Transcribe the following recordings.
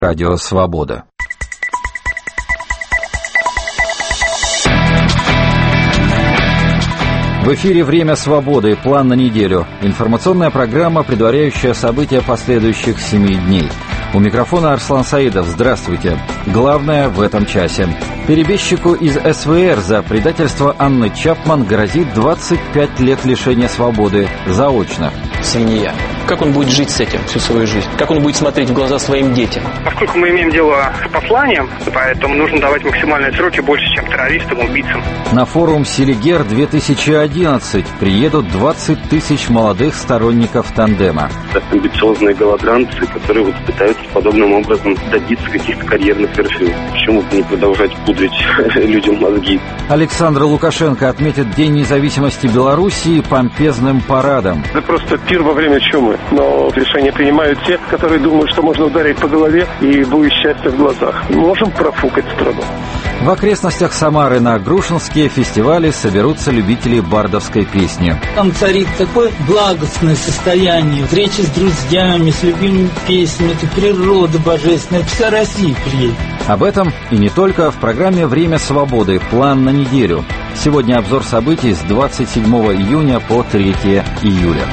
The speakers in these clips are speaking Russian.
Радио Свобода. В эфире «Время свободы. План на неделю». Информационная программа, предваряющая события последующих 7 дней. У микрофона Арслан Саидов. Здравствуйте. Главное в этом часе. Перебежчику из СВР за предательство Анны Чапман грозит 25 лет лишения свободы заочно. Свинья. Как он будет жить с этим всю свою жизнь? Как он будет смотреть в глаза своим детям? Поскольку мы имеем дело с посланием, поэтому нужно давать максимальные сроки больше, чем террористам, убийцам. На форум «Селигер-2011» приедут 20 тысяч молодых сторонников тандема. Это амбициозные голодранцы, которые вот пытаются подобным образом добиться каких-то карьерных вершин. Почему бы не продолжать пудрить людям мозги? Александр Лукашенко отметит День независимости Белоруссии помпезным парадом. Это просто пир во время чумы. Но решения принимают те, которые думают, что можно ударить по голове и будет счастье в глазах. Можем профукать страну. В окрестностях Самары на Грушинские фестивали соберутся любители бардовской песни. Там царит такое благостное состояние, встречи с друзьями, с любимыми песнями, это природа божественная, вся Россия приедет. Об этом и не только в программе «Время свободы. План на неделю». Сегодня обзор событий с 27 июня по 3 июля.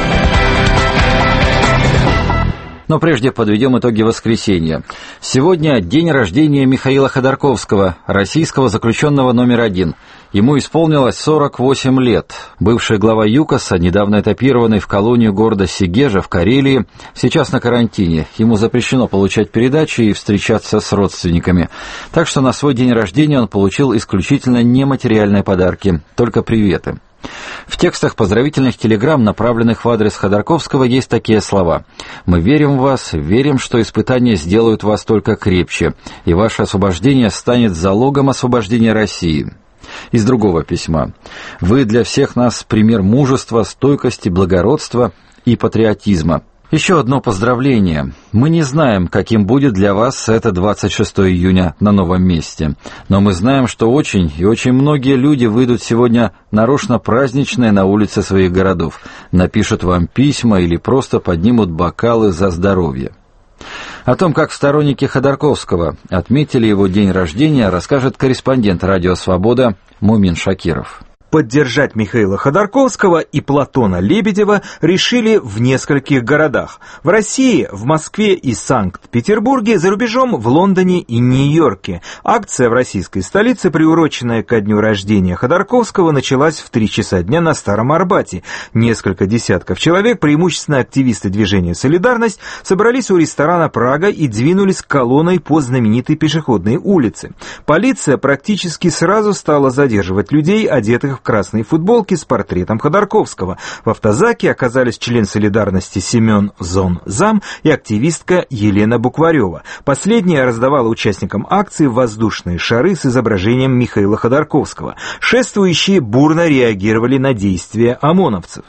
Но прежде подведем итоги воскресенья. Сегодня день рождения Михаила Ходорковского, российского заключенного номер 1. Ему исполнилось 48 лет. Бывший глава ЮКОСа, недавно этапированный в колонию города Сегежа в Карелии, сейчас на карантине. Ему запрещено получать передачи и встречаться с родственниками. Так что на свой день рождения он получил исключительно нематериальные подарки, только приветы. В текстах поздравительных телеграмм, направленных в адрес Ходорковского, есть такие слова: «Мы верим в вас, верим, что испытания сделают вас только крепче, и ваше освобождение станет залогом освобождения России». Из другого письма: «Вы для всех нас пример мужества, стойкости, благородства и патриотизма». Еще одно поздравление. Мы не знаем, каким будет для вас это 26 июня на новом месте. Но мы знаем, что очень и очень многие люди выйдут сегодня нарочно праздничные на улицы своих городов, напишут вам письма или просто поднимут бокалы за здоровье. О том, как сторонники Ходорковского отметили его день рождения, расскажет корреспондент «Радио Свобода» Мумин Шакиров. Поддержать Михаила Ходорковского и Платона Лебедева решили в нескольких городах. В России, в Москве и Санкт-Петербурге, за рубежом в Лондоне и Нью-Йорке. Акция в российской столице, приуроченная ко дню рождения Ходорковского, началась в 3 часа дня на Старом Арбате. Несколько десятков человек, преимущественно активисты движения «Солидарность», собрались у ресторана «Прага» и двинулись колонной по знаменитой пешеходной улице. Полиция практически сразу стала задерживать людей, одетых в красные футболки с портретом Ходорковского. В автозаке оказались член «Солидарности» Семен Зам и активистка Елена Букварева. Последняя раздавала участникам акции воздушные шары с изображением Михаила Ходорковского. Шествующие бурно реагировали на действия ОМОНовцев.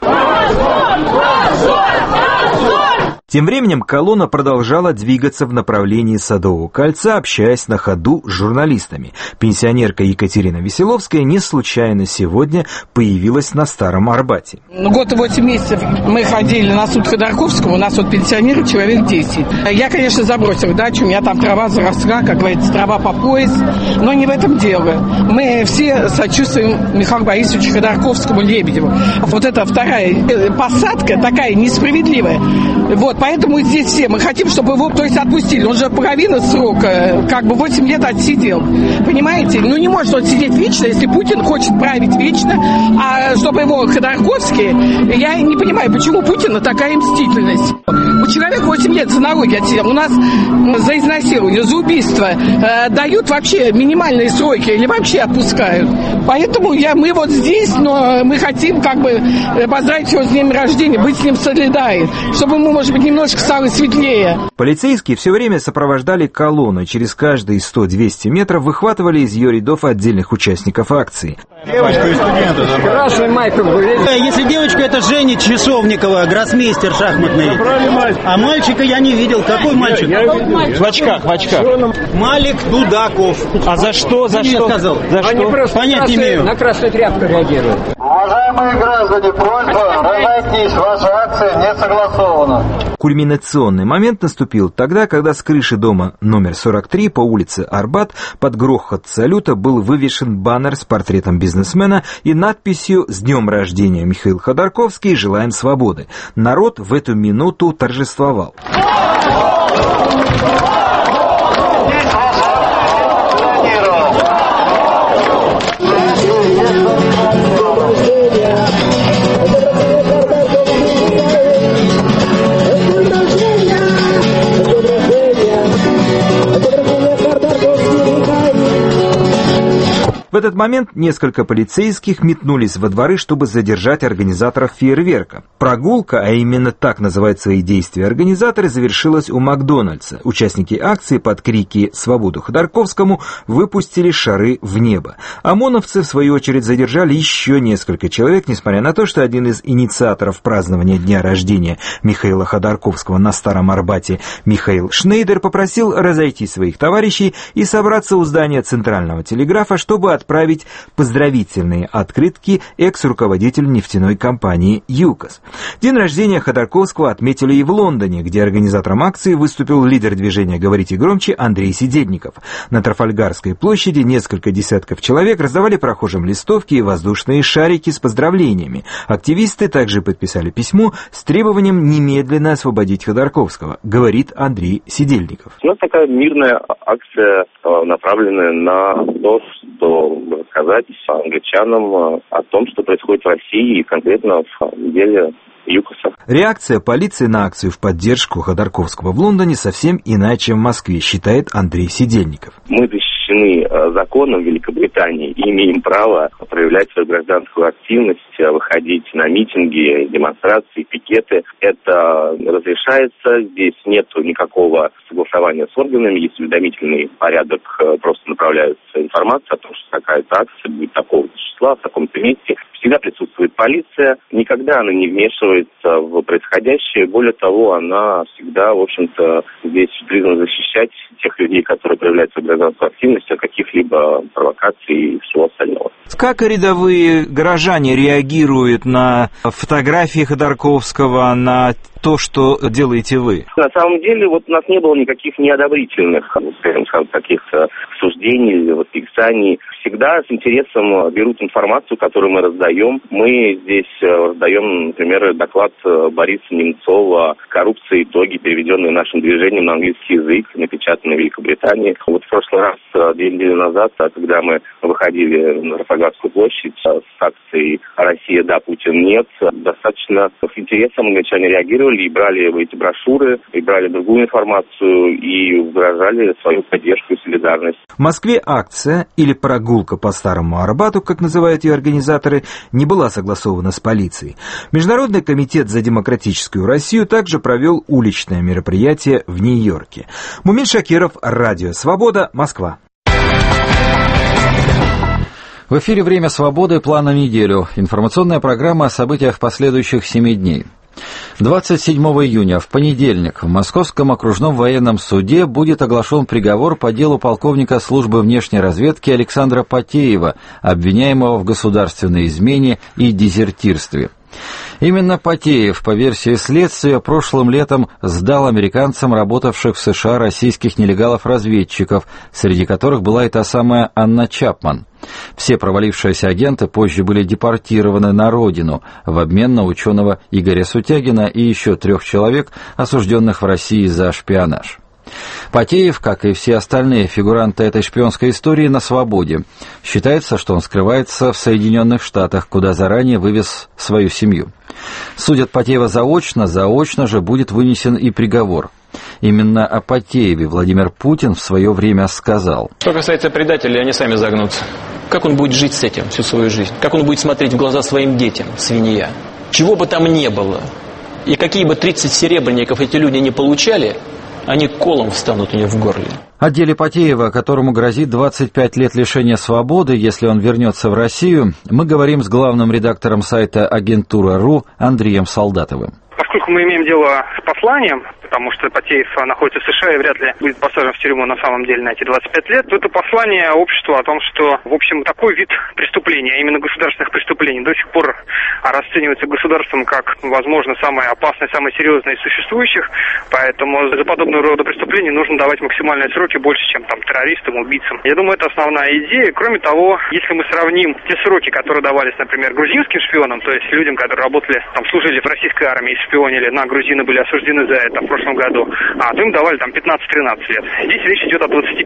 Тем временем колонна продолжала двигаться в направлении Садового кольца, общаясь на ходу с журналистами. Пенсионерка Екатерина Веселовская не случайно сегодня появилась на Старом Арбате. Год и 8 месяцев мы ходили на суд Ходорковского, у нас вот пенсионеры человек 10. Я, конечно, забросила дачу, у меня там трава заросла, как говорится, трава по пояс, но не в этом дело. Мы все сочувствуем Михаилу Борисовичу Ходорковскому Лебедеву. Вот эта вторая посадка такая несправедливая. Вот, поэтому здесь все мы хотим, чтобы его, то есть, отпустили. Он же половину срока, как бы 8 лет отсидел. Понимаете? Ну, не может он сидеть вечно, если Путин хочет править вечно. А чтобы его Ходорковский, я не понимаю, почему Путина такая мстительность. У человека 8 лет за налоги отсидел. У нас за изнасилование, за убийство дают вообще минимальные сроки или вообще отпускают. Поэтому мы вот здесь, но мы хотим как бы поздравить его с днем рождения, быть с ним солидарны, чтобы ему, может быть, немножко стало светлее. Полицейские все время сопровождали колонну. Через каждые 100-200 метров выхватывали из ее рядов отдельных участников акции. Девочка и студента. Красный майку. Если девочка, это Женя Часовникова, гроссмейстер шахматный. А мальчика я не видел. Какой мальчик? В очках. Малик Дудаков. А за что? За что? Сказал. За что? Понятия не имею. На красную тряпку реагируют. Уважаемые граждане, просьба разойтись. Ваша акция не согласована. кульминационный момент наступил тогда, когда с крыши дома номер 43 по улице Арбат под грохот салюта был вывешен баннер с портретом бизнесмена и надписью «С днем рождения, Михаил Ходорковский, желаем свободы». Народ в эту минуту торжествовал. В этот момент несколько полицейских метнулись во дворы, чтобы задержать организаторов фейерверка. Прогулка, а именно так называют свои действия организаторы, завершилась у Макдональдса. Участники акции под крики «Свободу Ходорковскому» выпустили шары в небо. ОМОНовцы, в свою очередь, задержали еще несколько человек, несмотря на то, что один из инициаторов празднования дня рождения Михаила Ходорковского на Старом Арбате, Михаил Шнейдер, попросил разойти своих товарищей и собраться у здания Центрального телеграфа, чтобы отправить поздравительные открытки экс-руководителю нефтяной компании «ЮКОС». День рождения Ходорковского отметили и в Лондоне, где организатором акции выступил лидер движения «Говорите громче» Андрей Сидельников. На Трафальгарской площади несколько десятков человек раздавали прохожим листовки и воздушные шарики с поздравлениями. Активисты также подписали письмо с требованием немедленно освободить Ходорковского, говорит Андрей Сидельников. У нас такая мирная акция, направленная на то, что рассказать англичанам о том, что происходит в России и конкретно в деле ЮКОСа. Реакция полиции на акцию в поддержку Ходорковского в Лондоне совсем иная, чем в Москве, считает Андрей Сидельников. Мы защищены законом Великобритании и имеем право проявлять свою гражданскую активность, выходить на митинги, демонстрации, пикеты. Это разрешается, здесь нет никакого согласования с органами, есть уведомительный порядок, просто направляется информация о том, что такая-то акция будет такого числа, в таком-то месте. Всегда присутствует полиция, никогда она не вмешивается в происходящее. Более того, она всегда, в общем-то, здесь призвана защищать тех людей, которые проявляют свою гражданскую активность, от каких-либо провокаций и всего остального. Как рядовые горожане реагируют на фотографии Ходорковского, на то, что делаете вы? На самом деле, вот у нас не было никаких неодобрительных, скажем, каких-то суждений или восклицаний. Всегда с интересом берут информацию, которую мы раздаем. Мы здесь раздаем, например, доклад Бориса Немцова «Коррупция. Итоги», переведенный нашим движением на английский язык, напечатанный в Великобритании. Вот в прошлый раз, 2 недели назад, когда мы выходили на Трафальгарскую площадь с акцией «Россия, да, Путин, нет», достаточно с интересом англичане реагировали и брали эти брошюры, и брали другую информацию, и выражали свою поддержку и солидарность. В Москве акция или прогулка по Старому Арбату, как называют ее организаторы, не была согласована с полицией. Международный комитет за демократическую Россию также провел уличное мероприятие в Нью-Йорке. Мумин Шакиров, Радио Свобода, Москва. В эфире «Время свободы. План на неделю». Информационная программа о событиях последующих 7 дней. 27 июня, в понедельник, в Московском окружном военном суде будет оглашен приговор по делу полковника службы внешней разведки Александра Потеева, обвиняемого в государственной измене и дезертирстве. Именно Потеев, по версии следствия, прошлым летом сдал американцам, работавших в США, российских нелегалов-разведчиков, среди которых была и та самая Анна Чапман. Все провалившиеся агенты позже были депортированы на родину в обмен на ученого Игоря Сутягина и еще 3 человек, осужденных в России за шпионаж. Потеев, как и все остальные фигуранты этой шпионской истории, на свободе. Считается, что он скрывается в Соединенных Штатах, куда заранее вывез свою семью. Судят Потеева заочно же будет вынесен и приговор. Именно о Потееве Владимир Путин в свое время сказал. Что касается предателей, они сами загнутся. Как он будет жить с этим всю свою жизнь? Как он будет смотреть в глаза своим детям, свинья? Чего бы там ни было, и какие бы 30 серебряников эти люди не получали, они колом встанут у них в горле. О деле Потеева, которому грозит 25 лет лишения свободы, если он вернется в Россию, мы говорим с главным редактором сайта Агентура.ру Андреем Солдатовым. Поскольку мы имеем дело с посланием, потому что Потеев находится в США и вряд ли будет посажен в тюрьму на самом деле на эти 25 лет, то это послание обществу о том, что, в общем, такой вид преступления, а именно государственных преступлений, до сих пор расценивается государством как, возможно, самое опасное, самое серьезное из существующих, поэтому за подобного рода преступления нужно давать максимальные сроки больше, чем там террористам, убийцам. Я думаю, это основная идея. Кроме того, если мы сравним те сроки, которые давались, например, грузинским шпионам, то есть людям, которые работали, там, служили в российской армии, шпионили на грузины, были осуждены за это в прошлом году, то им давали там 15-13 лет. Здесь речь идет о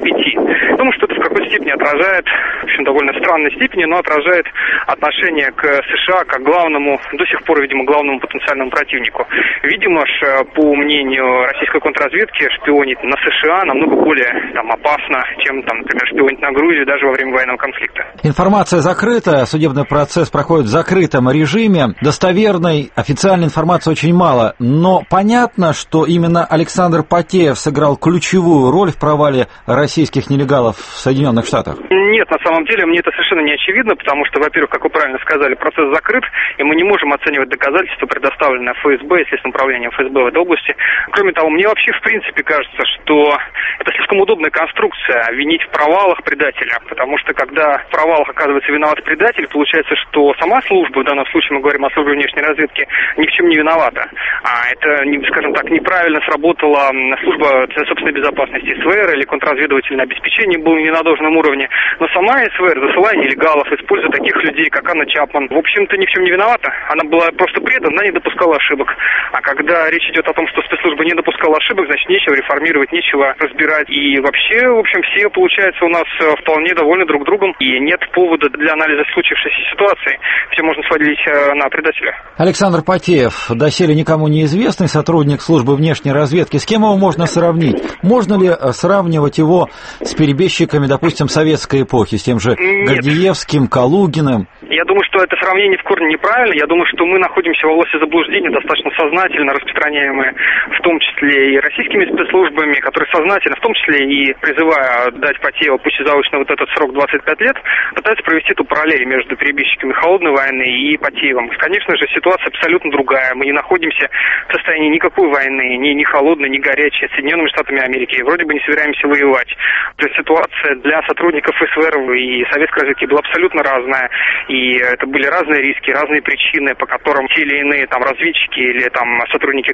25. Думаю, что это в какой-то степени отражает, в общем, довольно странной степени, но отражает отношение к США как главному, до сих пор, видимо, главному потенциальному противнику. Видимо, по мнению российской контрразведки, шпионить на США намного более опасно, чем, например, шпионить на Грузию даже во время военного конфликта. Информация закрыта, судебный процесс проходит в закрытом режиме. Достоверной официальной информации очень мало, но понятно, что именно Александр Потеев сыграл ключевую роль в провале российских нелегалов в Соединенных Штатах. Нет, на самом деле мне это совершенно не очевидно, потому что, во-первых, как вы правильно сказали, процесс закрыт, и мы не можем оценивать доказательства, предоставленные ФСБ и Следственным управлением ФСБ в этой области. Кроме того, мне вообще в принципе кажется, что это слишком удобная конструкция винить в провалах предателя, потому что когда в провалах оказывается виноват предатель, получается, что сама служба, в данном случае мы говорим о службе внешней разведки, ни в чем не виновата. Это, скажем так, неправильно сработала служба собственной безопасности СВР или контрразведывательное обеспечение было не на должном уровне, но сама СВР, засылая нелегалов, используя таких людей, как Анна Чапман, в общем-то ни в чем не виновата. Она была просто предана, она не допускала ошибок. А когда речь идет о том, что спецслужба не допускала ошибок, значит, нечего реформировать, нечего разбирать. И вообще, в общем, все, получается, у нас вполне довольны друг другом, и нет повода для анализа случившейся ситуации. Все можно сводить на предателя. Александр Потеев, доселе никому неизвестный сотрудник службы внешней разведки. С кем его можно сравнить? Можно ли сравнивать его с перебежчиками, допустим, советской эпохи, с тем же Гордеевским, Калугиным? Я думаю, что это сравнение в корне неправильно. Я думаю, что мы находимся в области заблуждения, достаточно сознательно распространяемые, в том числе и российскими спецслужбами, которые сознательно, в том числе и призывая дать Потееву пусть и заочно вот этот срок 25 лет, пытаются провести эту параллель между перебежчиками холодной войны и Потеевым. Конечно же, ситуация абсолютно другая. Мы не находимся в состоянии никакой войны, ни холодной, ни горячей, с Соединенными Штатами Америки. Вроде бы не собираемся воевать. То есть ситуация для сотрудников СВР и советской разведки была абсолютно разная. И это были разные риски, разные причины, по которым те или иные разведчики или сотрудники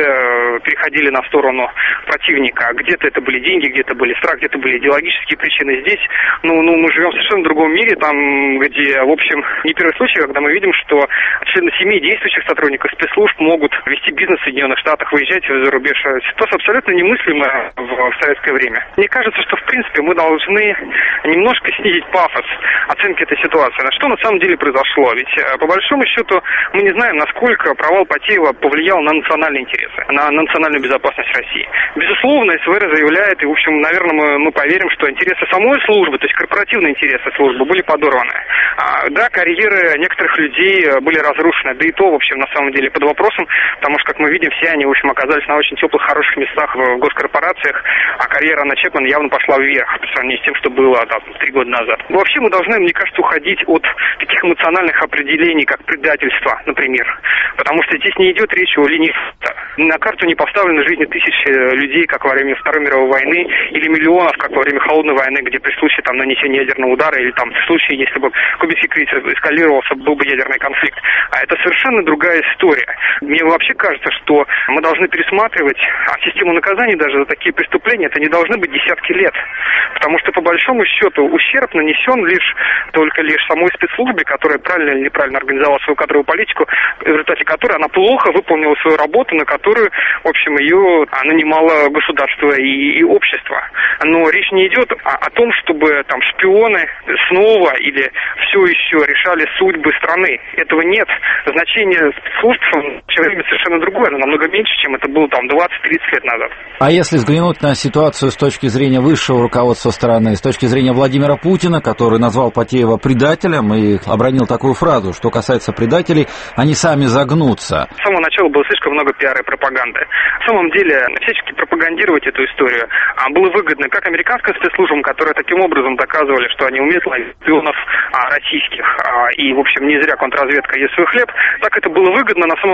КГБ переходили на сторону противника. Где-то это были деньги, где-то были страх, где-то были идеологические причины. Здесь, мы живем в совершенно другом мире, где, в общем, не первый случай, когда мы видим, что члены семей действующих сотрудников спецслужб могут вести бизнес в Соединенных Штатах, выезжать за рубеж. Ситуация абсолютно немыслимая в советское время. Мне кажется, что, в принципе, мы должны немножко снизить пафос оценки этой ситуации. На что на самом деле произошло? Ведь, по большому счету, мы не знаем, насколько провал Потеева повлиял на национальные интересы, на национальную безопасность России. Безусловно, СВР заявляет, и, в общем, наверное, мы поверим, что интересы самой службы, то есть корпоративные интересы службы, были подорваны. Да, карьеры некоторых людей были разрушены, да и то, в общем, на самом деле под вопросом, потому что, как мы видим, все они, в общем, оказались на очень теплых, хороших местах в госкорпорациях, а карьера Анны Чапман явно пошла вверх по сравнению с тем, что было 3 года назад. Вообще мы должны, мне кажется, уходить от таких эмоциональных определений, как предательство, например, потому что здесь не идет речь о линии фронта. На карту не поставлены жизни тысяч людей, как во время Второй мировой войны, или миллионов, как во время Холодной войны, где при случае нанесения ядерного удара, или в случае, если бы Кубинский кризис эскалировался, был бы ядерный конфликт. А это совершенно другая история. Мне вообще кажется, что мы должны пересматривать систему наказаний даже за такие преступления. Это не должны быть десятки лет. Потому что, по большому счету, ущерб нанесен только лишь самой спецслужбе, которая правильно или неправильно организовала свою кадровую политику, в результате которой она плохо выполнила свою работу, на которую, в общем, ее нанимало государство и общество. Но речь не идет о том, чтобы шпионы снова или все еще решали судьбы страны. Этого нет. Значение спецслужб в наше время совершенно другое, но намного меньше, чем это было 20-30 лет назад. А если взглянуть на ситуацию с точки зрения высшего руководства страны, с точки зрения Владимира Путина, который назвал Потеева предателем и обронил такую фразу: что касается предателей, они сами загнутся. С самого начала было слишком много пиара и пропаганды. На самом деле, всячески пропагандировать эту историю было выгодно как американским спецслужбам, которые таким образом доказывали, что они умеют ловить шпионов российских, и, в общем, не зря контрразведка ест свой хлеб, так это было выгодно, на самом деле,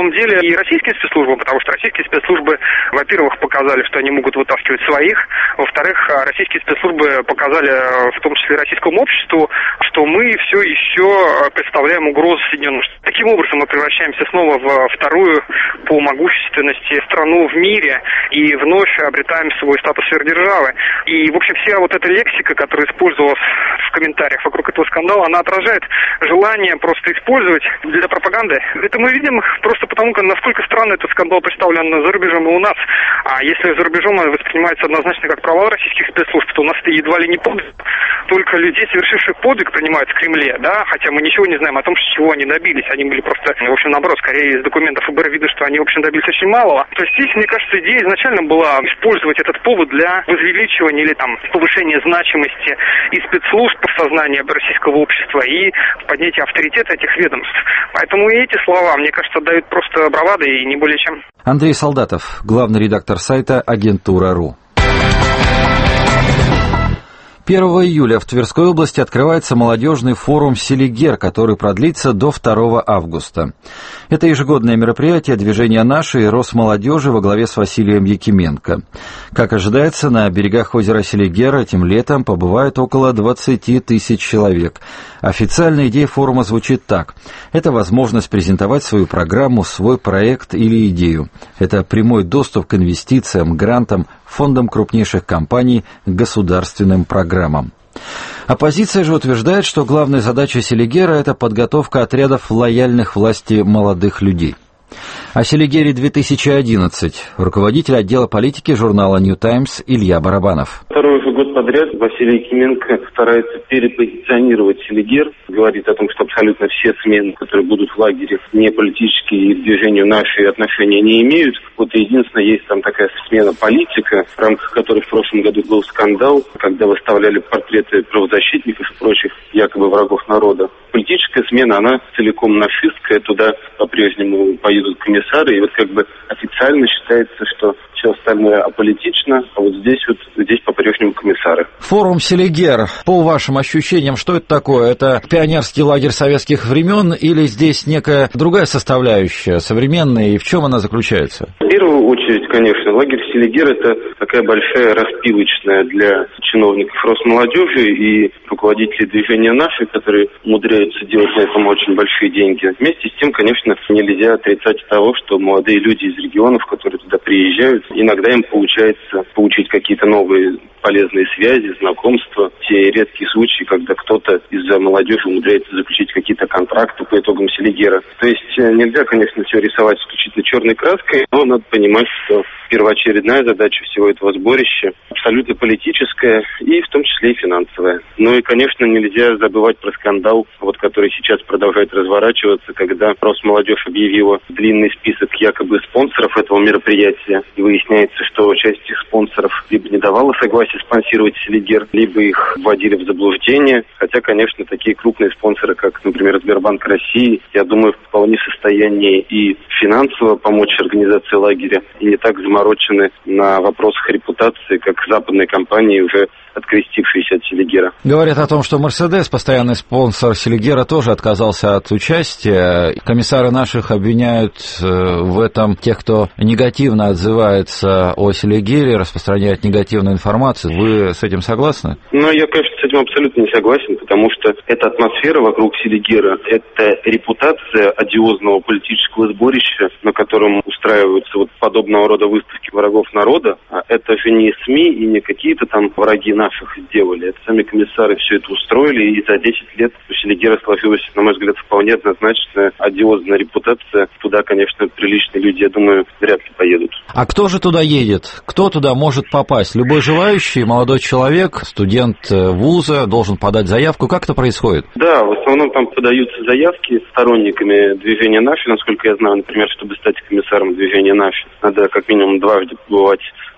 и российским спецслужбам, потому что российские спецслужбы, во-первых, показали, что они могут вытаскивать своих, во-вторых, российские спецслужбы показали, в том числе российскому обществу, что мы все еще представляем угрозу Соединенным Штатам. Таким образом мы превращаемся снова во вторую по могущественности страну в мире и вновь обретаем свой статус сверхдержавы. И, в общем, вся вот эта лексика, которая использовалась в комментариях вокруг этого скандала, она отражает желание просто использовать для пропаганды. Это мы видим просто потому, насколько странно этот скандал представлен за рубежом и у нас. А если за рубежом он воспринимается однозначно как провал российских спецслужб, то у нас это едва ли не подвиг. Только людей, совершивших подвиг, принимают в Кремле, да, хотя мы ничего не знаем о том, чего они добились. Они были просто, в общем, наоборот, скорее из документов ФБР видно, что они, в общем, добились очень малого. То есть здесь, мне кажется, идея изначально была использовать этот повод для возвеличивания или там повышения значимости и спецслужб в сознании российского общества и поднятия авторитета этих ведомств. Поэтому и эти слова, мне кажется, дают просто бравады и не более чем. Андрей Солдатов, главный редактор сайта Агентура.ру. 1 июля в Тверской области открывается молодежный форум «Селигер», который продлится до 2 августа. Это ежегодное мероприятие движения «Наши» и Росмолодежи во главе с Василием Якименко. Как ожидается, на берегах озера Селигер этим летом побывает около 20 тысяч человек. Официальная идея форума звучит так. Это возможность презентовать свою программу, свой проект или идею. Это прямой доступ к инвестициям, грантам, фондам крупнейших компаний, государственным программам. Оппозиция же утверждает, что главная задача Селигера – это подготовка отрядов лояльных власти молодых людей. О Селигере 2011 руководитель отдела политики журнала New Times Илья Барабанов. Второй уже год подряд Василий Якименко старается перепозиционировать Селигер, говорит о том, что абсолютно все смены, которые будут в лагере, не политические и к движению «Наши» отношения не имеют. Вот единственное, есть там такая смена политика, в рамках которой в прошлом году был скандал, когда выставляли портреты правозащитников и прочих якобы врагов народа. Политическая смена, она целиком нашистская, туда по-прежнему поедут комиссары, и вот как бы официально считается, что все остальное аполитично, а вот здесь по-прежнему комиссары. Форум «Селигер», по вашим ощущениям, что это такое? Это пионерский лагерь советских времен или здесь некая другая составляющая, современная, и в чем она заключается? В первую очередь, конечно, лагерь «Селигер» — это такая большая распилочная для чиновников Росмолодежи и руководителей движения «Наши», которые умудряются делать на этом очень большие деньги. Вместе с тем, конечно, нельзя отрицать того, что молодые люди из регионов, которые туда приезжают, иногда им получается получить какие-то новые полезные связи, знакомства, те редкие случаи, когда кто-то из-за молодежи умудряется заключить какие-то контракты по итогам Селигера. То есть нельзя, конечно, все рисовать исключительно черной краской, но надо понимать, что первоочередная задача всего этого сборища абсолютно политическая и в том числе и финансовая. Ну и, конечно, нельзя забывать про скандал, который сейчас продолжает разворачиваться, когда Росмолодежь объявила длинный список якобы спонсоров этого мероприятия, и выясняется, что часть этих спонсоров либо не давала согласия спонсировать Селигер, либо их вводили в заблуждение. Хотя, конечно, такие крупные спонсоры, как, например, Сбербанк России, я думаю, вполне в состоянии и финансово помочь организации лагеря, и не так заморочены на вопросах репутации, как западные компании, уже открестившиеся от Селигера. Говорят о том, что Мерседес, постоянный спонсор Селигера, тоже отказался от участия. Комиссары наших обвиняют в этом тех, кто негативно отзывается о Селигере, распространяет негативную информацию. Вы с этим согласны? Я, конечно, с этим абсолютно не согласен, потому что эта атмосфера вокруг Селигера, это репутация одиозного политического сборища, на котором устраиваются подобного рода выставки врагов народа. А это же не СМИ и не какие-то там враги наших сделали. Это сами комиссары все это устроили, и за 10 лет у Селигера сложилась, на мой взгляд, вполне однозначная одиозная репутация. Туда, конечно, приличные люди, я думаю, вряд ли поедут. А кто же туда едет? Кто туда может попасть? Любой желающий, молодой человек, студент вуза должен подать заявку. Как это происходит? Да, в основном там подаются заявки сторонниками движения «Наши». Насколько я знаю, например, чтобы стать комиссаром движения «Наши», надо как минимум дважды побывать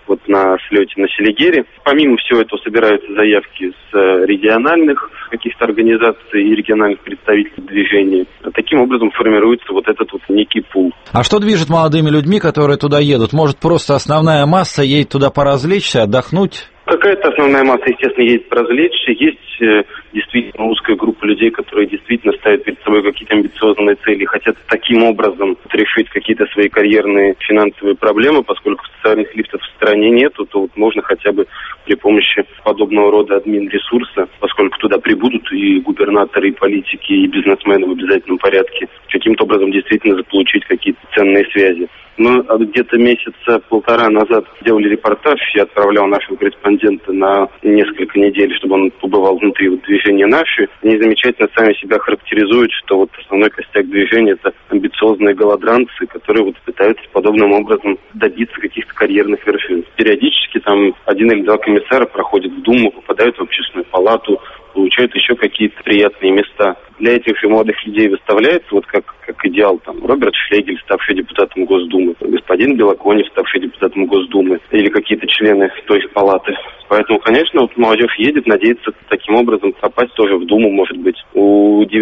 на слете на Селигере. Помимо всего этого собираются заявки с региональных каких-то организаций и региональных представителей движения. Таким образом формируется этот некий пул. А что движет молодыми людьми, которые туда едут? Может, просто основная масса едет туда поразвлечься, отдохнуть? Какая-то основная масса, естественно, едет поразвлечься. Есть действительно узкая группа людей, которые действительно ставят перед собой какие-то амбициозные цели, хотят таким образом решить какие-то свои карьерные финансовые проблемы, поскольку социальных лифтов в стране нету, то вот можно хотя бы при помощи подобного рода админ-ресурса, поскольку туда прибудут и губернаторы, и политики, и бизнесмены в обязательном порядке, каким-то образом действительно заполучить какие-то ценные связи. Мы где-то месяца полтора назад делали репортаж, я отправлял нашего корреспондента на несколько недель, чтобы он побывал внутри движения «Наши». Они замечательно сами себя характеризуют, что вот основной костяк движения – это амбициозные голодранцы, которые вот пытаются подобным образом добиться каких-то карьерных вершин. Периодически там 1 или 2 комиссара проходят в Думу, попадают в общественную палату, получают еще какие-то приятные места. Для этих же молодых людей выставляется вот как идеал там Роберт Шлегель, ставший депутатом Госдумы, господин Белоконев, ставший депутатом Госдумы, или какие-то члены той же палаты. Поэтому, конечно, вот молодежь едет, надеется таким образом попасть тоже в Думу, может быть. У 99%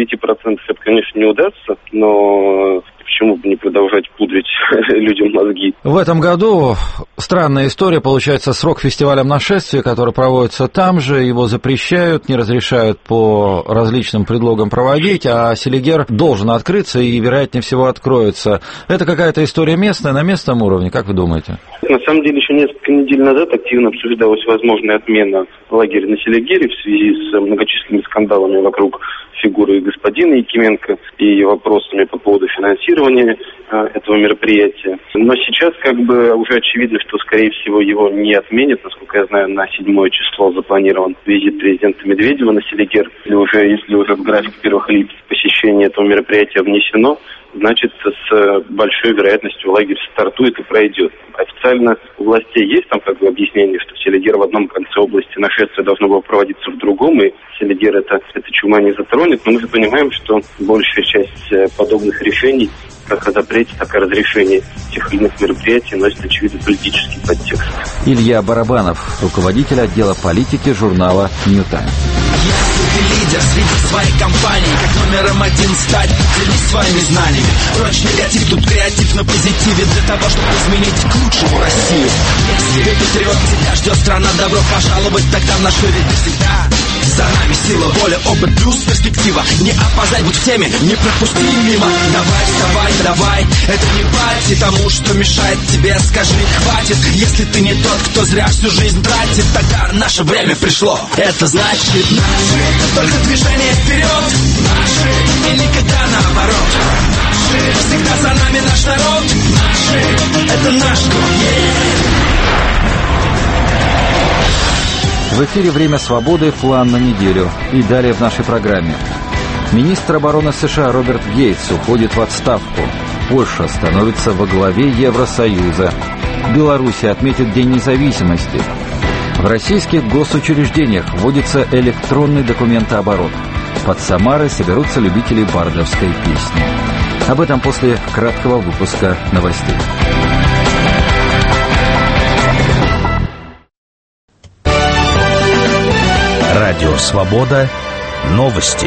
это, конечно, не удастся, но почему бы не продолжать пудрить людям мозги? В этом году странная история, получается, срок фестиваля «Нашествие», который проводится там же, его запрещают, не разрешают по различным предлогам проводить, а Селигер должен открыться и, вероятнее всего, откроется. Это какая-то история местная, на местном уровне, как вы думаете? На самом деле, еще несколько недель назад активно обсуждалась возможная отмена лагеря на Селигере в связи с многочисленными скандалами вокруг фигуры господина Якименко и вопросами по поводу финансирования этого мероприятия. Но сейчас уже очевидно, что, скорее всего, его не отменят. Насколько я знаю, на 7 число запланирован визит президента Медведева на Селигер. Если уже в график первых лиц посещение этого мероприятия внесено, значит, с большой вероятностью лагерь стартует и пройдет. Официально у властей есть там объяснение, что Селигер в одном конце области, нашествие должно было проводиться в другом, и Селигер это чума не затронет. Но мы же понимаем, что большая часть подобных решений, как о запрете, так и о разрешении тех или иных мероприятий, носит, очевидно, политический подтекст. Илья Барабанов, руководитель отдела политики журнала «Нью Таймс». Лидер среди своей компании, как номером 1 стать, делись своими знаниями. Прочь негатив, тут креатив на позитиве, для того, чтобы изменить к лучшему Россию. Если патриот, тебя ждет страна, добро пожаловать, тогда в наш мир всегда. За нами сила, воля, опыт, плюс перспектива. Не опоздать, будь в теме, не пропусти мимо. Давай, вставай, давай, это не пати тому, что мешает тебе, скажи, хватит. Если ты не тот, кто зря всю жизнь тратит, тогда наше время пришло. Это значит наши, это только движение вперед. Наши, и никогда наоборот. Наши, всегда за нами наш народ. Наши, это наш город. В эфире «Время свободы. План на неделю». И далее в нашей программе. Министр обороны США Роберт Гейтс уходит в отставку. Польша становится во главе Евросоюза. Белоруссия отметит День независимости. В российских госучреждениях вводится электронный документооборот. Под Самарой соберутся любители бардовской песни. Об этом после краткого выпуска новостей. Радио «Свобода». Новости.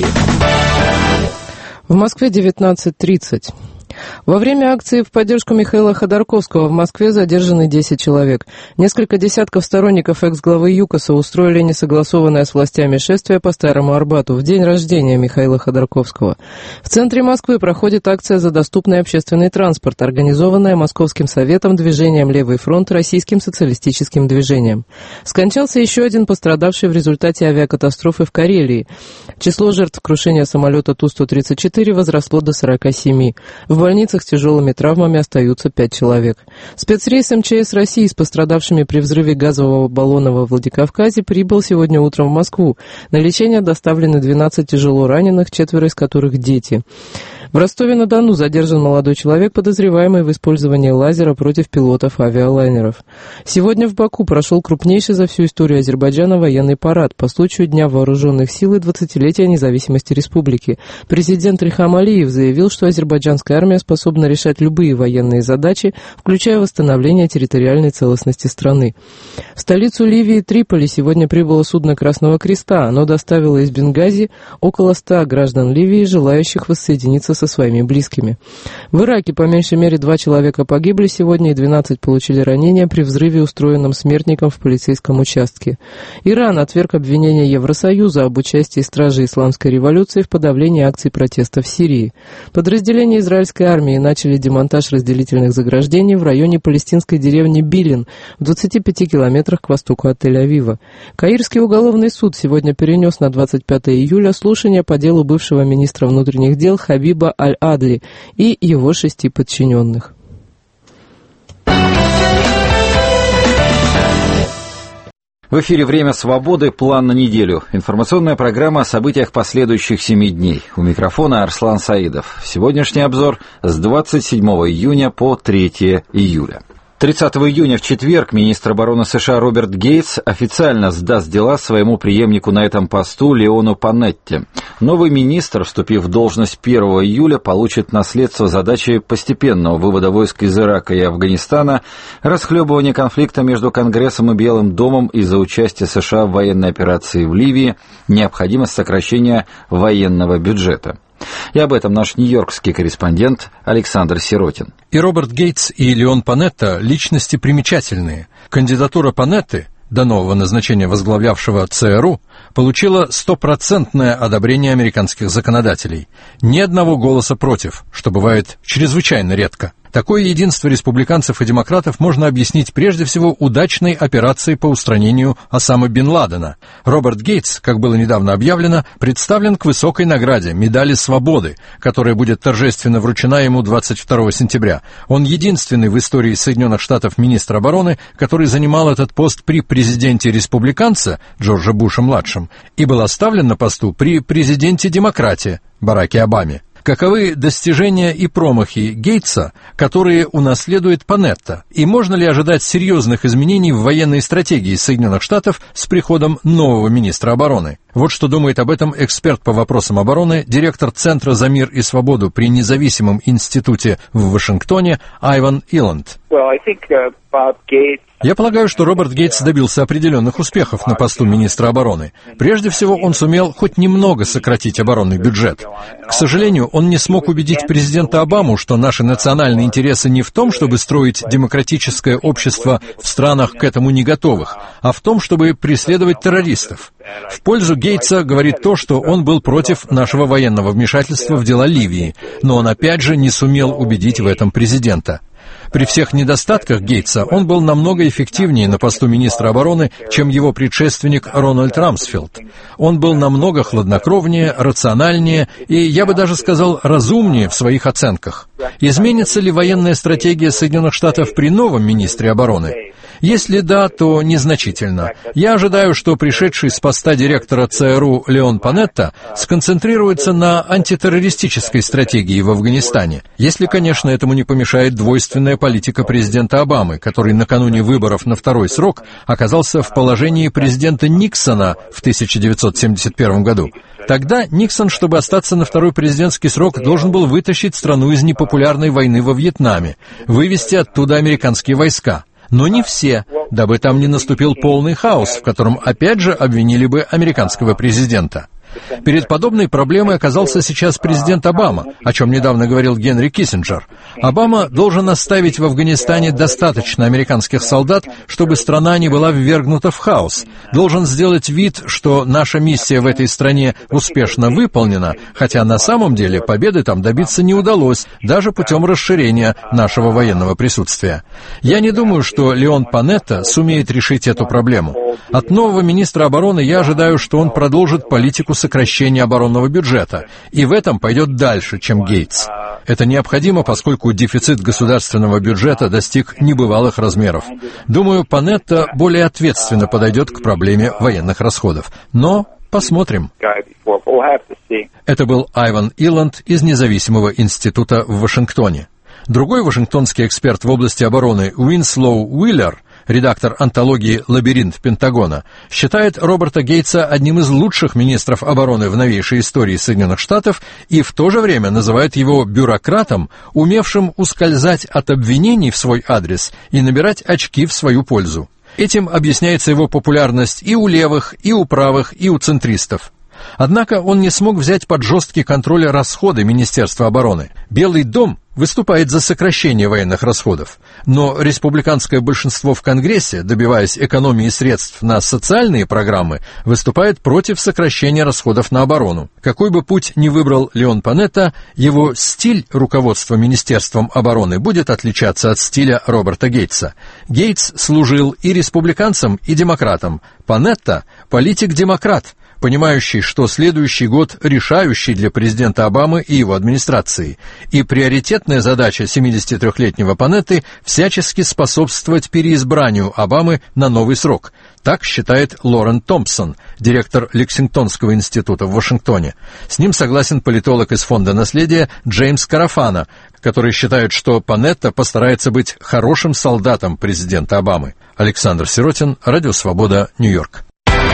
В Москве 19:30. Во время акции в поддержку Михаила Ходорковского в Москве задержаны 10 человек. Несколько десятков сторонников экс-главы ЮКОСа устроили несогласованное с властями шествие по Старому Арбату в день рождения Михаила Ходорковского. В центре Москвы проходит акция за доступный общественный транспорт, организованная Московским советом, движением «Левый фронт», Российским социалистическим движением. Скончался еще один пострадавший в результате авиакатастрофы в Карелии. Число жертв крушения самолета Ту-134 возросло до 47. В больницах с тяжелыми травмами остаются 5 человек. Спецрейс МЧС России с пострадавшими при взрыве газового баллона во Владикавказе прибыл сегодня утром в Москву. На лечение доставлены 12 тяжело раненых, 4 из которых дети. В Ростове-на-Дону задержан молодой человек, подозреваемый в использовании лазера против пилотов авиалайнеров. Сегодня в Баку прошел крупнейший за всю историю Азербайджана военный парад по случаю Дня вооруженных сил и 20-летия независимости республики. Президент Ильхам Алиев заявил, что азербайджанская армия способна решать любые военные задачи, включая восстановление территориальной целостности страны. В столицу Ливии Триполи сегодня прибыло судно Красного Креста. Оно доставило из Бенгази около 100 граждан Ливии, желающих воссоединиться со со своими близкими. В Ираке по меньшей мере 2 человека погибли сегодня и 12 получили ранения при взрыве, устроенном смертником в полицейском участке. Иран отверг обвинения Евросоюза об участии стражей исламской революции в подавлении акций протеста в Сирии. Подразделения израильской армии начали демонтаж разделительных заграждений в районе палестинской деревни Билин в 25 километрах к востоку от Тель-Авива. Каирский уголовный суд сегодня перенес на 25 июля слушание по делу бывшего министра внутренних дел Хабиба Аль-Адли и его 6 подчиненных. В эфире «Время свободы. План на неделю». Информационная программа о событиях последующих 7 дней. У микрофона Арслан Саидов. Сегодняшний обзор с 27 июня по 3 июля. 30 июня в четверг министр обороны США Роберт Гейтс официально сдаст дела своему преемнику на этом посту Леону Панетти. Новый министр, вступив в должность 1 июля, получит наследство задачи постепенного вывода войск из Ирака и Афганистана, расхлебывания конфликта между Конгрессом и Белым домом из-за участия США в военной операции в Ливии, необходимость сокращения военного бюджета. И об этом наш нью-йоркский корреспондент Александр Сиротин. И Роберт Гейтс, и Леон Панетта – личности примечательные. Кандидатура Панетты, до нового назначения возглавлявшего ЦРУ, получила 100% одобрение американских законодателей. Ни одного голоса против, что бывает чрезвычайно редко. Такое единство республиканцев и демократов можно объяснить прежде всего удачной операцией по устранению Осамы бен Ладена. Роберт Гейтс, как было недавно объявлено, представлен к высокой награде – медали свободы, которая будет торжественно вручена ему 22 сентября. Он единственный в истории Соединенных Штатов министр обороны, который занимал этот пост при президенте-республиканце Джорджа Буша-младшем и был оставлен на посту при президенте-демократе Бараке Обаме. Каковы достижения и промахи Гейтса, которые унаследует Панетта? И можно ли ожидать серьезных изменений в военной стратегии Соединенных Штатов с приходом нового министра обороны? Вот что думает об этом эксперт по вопросам обороны, директор Центра за мир и свободу при независимом институте в Вашингтоне Айван Иланд. Я полагаю, что Роберт Гейтс добился определенных успехов на посту министра обороны. Прежде всего, он сумел хоть немного сократить оборонный бюджет. К сожалению, он не смог убедить президента Обаму, что наши национальные интересы не в том, чтобы строить демократическое общество в странах к этому не готовых, а в том, чтобы преследовать террористов. В пользу Гейтса говорит то, что он был против нашего военного вмешательства в дела Ливии, но он опять же не сумел убедить в этом президента. При всех недостатках Гейтса он был намного эффективнее на посту министра обороны, чем его предшественник Рональд Рамсфелд. Он был намного хладнокровнее, рациональнее и, я бы даже сказал, разумнее в своих оценках. Изменится ли военная стратегия Соединенных Штатов при новом министре обороны? Если да, то незначительно. Я ожидаю, что пришедший с поста директора ЦРУ Леон Панетта сконцентрируется на антитеррористической стратегии в Афганистане, если, конечно, этому не помешает двойственная политика президента Обамы, который накануне выборов на второй срок оказался в положении президента Никсона в 1971 году. Тогда Никсон, чтобы остаться на второй президентский срок, должен был вытащить страну из непопулярной войны во Вьетнаме, вывести оттуда американские войска. Но не все, дабы там не наступил полный хаос, в котором опять же обвинили бы американского президента. Перед подобной проблемой оказался сейчас президент Обама, о чем недавно говорил Генри Киссинджер. Обама должен оставить в Афганистане достаточно американских солдат, чтобы страна не была ввергнута в хаос. Должен сделать вид, что наша миссия в этой стране успешно выполнена, хотя на самом деле победы там добиться не удалось, даже путем расширения нашего военного присутствия. Я не думаю, что Леон Панетта сумеет решить эту проблему. От нового министра обороны я ожидаю, что он продолжит политику сокращения оборонного бюджета, и в этом пойдет дальше, чем Гейтс. Это необходимо, поскольку дефицит государственного бюджета достиг небывалых размеров. Думаю, Панетта более ответственно подойдет к проблеме военных расходов. Но посмотрим. Это был Айван Иланд из независимого института в Вашингтоне. Другой вашингтонский эксперт в области обороны Уинслоу Уиллер, редактор антологии «Лабиринт Пентагона», считает Роберта Гейтса одним из лучших министров обороны в новейшей истории Соединенных Штатов и в то же время называет его бюрократом, умевшим ускользать от обвинений в свой адрес и набирать очки в свою пользу. Этим объясняется его популярность и у левых, и у правых, и у центристов. Однако он не смог взять под жесткий контроль расходы Министерства обороны. Белый дом выступает за сокращение военных расходов, но республиканское большинство в Конгрессе, добиваясь экономии средств на социальные программы, выступает против сокращения расходов на оборону. Какой бы путь ни выбрал Леон Панетта, его стиль руководства Министерством обороны будет отличаться от стиля Роберта Гейтса. Гейтс служил и республиканцам, и демократам. Панетта – политик-демократ, понимающий, что следующий год решающий для президента Обамы и его администрации, и приоритетная задача 73-летнего Панетты – всячески способствовать переизбранию Обамы на новый срок. Так считает Лорен Томпсон, директор Лексингтонского института в Вашингтоне. С ним согласен политолог из Фонда наследия Джеймс Карафана, который считает, что Панетта постарается быть хорошим солдатом президента Обамы. Александр Сиротин, Радио Свобода, Нью-Йорк.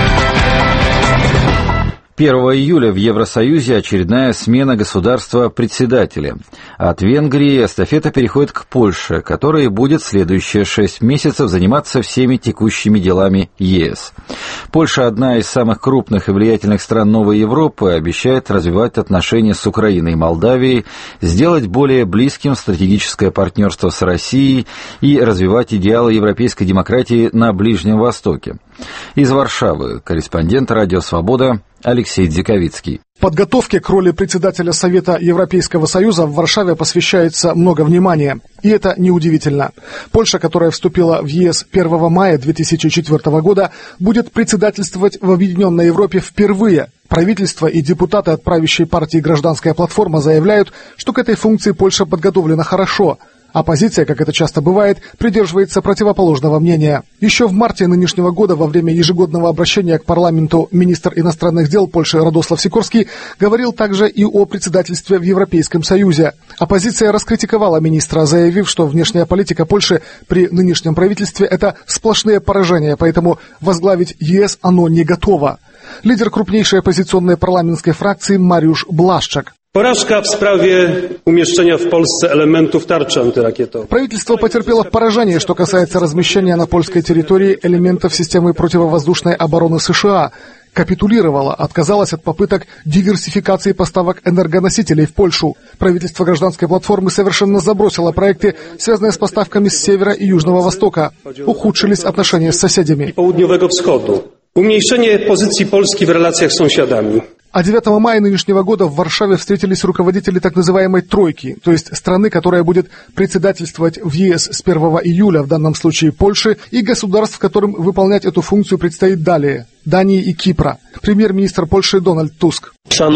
1 июля в Евросоюзе очередная смена государства-председателя. От Венгрии эстафета переходит к Польше, которая будет следующие 6 месяцев заниматься всеми текущими делами ЕС. Польша, одна из самых крупных и влиятельных стран Новой Европы, обещает развивать отношения с Украиной и Молдавией, сделать более близким стратегическое партнерство с Россией и развивать идеалы европейской демократии на Ближнем Востоке. Из Варшавы корреспондент «Радио Свобода» Алексей Дзиковицкий. Подготовке к роли председателя Совета Европейского Союза в Варшаве посвящается много внимания. И это неудивительно. Польша, которая вступила в ЕС 1 мая 2004 года, будет председательствовать в Объединенной Европе впервые. Правительство и депутаты от правящей партии «Гражданская платформа» заявляют, что к этой функции Польша подготовлена хорошо. Оппозиция, как это часто бывает, придерживается противоположного мнения. Еще в марте нынешнего года во время ежегодного обращения к парламенту министр иностранных дел Польши Радослав Сикорский говорил также и о председательстве в Европейском Союзе. Оппозиция раскритиковала министра, заявив, что внешняя политика Польши при нынешнем правительстве – это сплошные поражения, поэтому возглавить ЕС оно не готово. Лидер крупнейшей оппозиционной парламентской фракции Mariusz Błaszczak. Porażka w sprawie umieszczenia w Polsce elementów tarczy antyrakietowej. Правительство потерпело поражение, что касается размещения на польской территории элементов системы противовоздушной обороны США. Капитулировало, отказалось от попыток диверсификации поставок энергоносителей в Польшу. Правительство гражданской платформы совершенно забросило проекты, связанные с поставками с севера и южного востока. Ухудшились отношения с соседями. Południowego wschodu. Umniejszenie pozycji Polski w relacjach z sąsiadami. А 9 мая нынешнего года в Варшаве встретились руководители так называемой «тройки», то есть страны, которая будет председательствовать в ЕС с 1 июля, в данном случае Польши, и государств, которым выполнять эту функцию предстоит далее – Дании и Кипра. Премьер-министр Польши Дональд Туск.